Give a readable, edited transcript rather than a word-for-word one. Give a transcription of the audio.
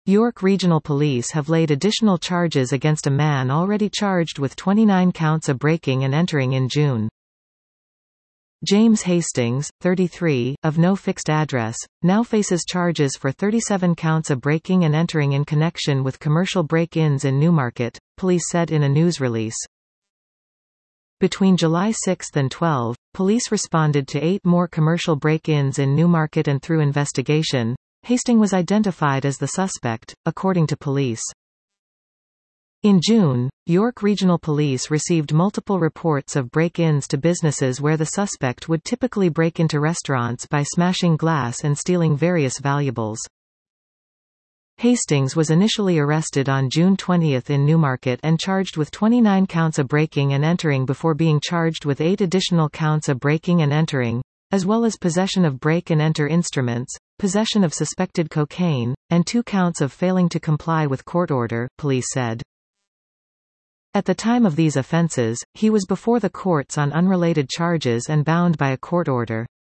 York Regional Police have laid additional charges against a man already charged with 29 counts of breaking and entering in June. James Hastings, 33, of no fixed address, now faces charges for 37 counts of breaking and entering in connection with commercial break-ins in Newmarket, police said in a news release. Between July 6 and 12, police responded to 8 more commercial break-ins in Newmarket, and through investigation, Hastings was identified as the suspect, according to police. In June, York Regional Police received multiple reports of break-ins to businesses where the suspect would typically break into restaurants by smashing glass and stealing various valuables. Hastings was initially arrested on June 20 in Newmarket and charged with 29 counts of breaking and entering before being charged with 8 additional counts of breaking and entering, as well as possession of break-and-enter instruments, possession of suspected cocaine, and 2 counts of failing to comply with court order, police said. At the time of these offences, he was before the courts on unrelated charges and bound by a court order.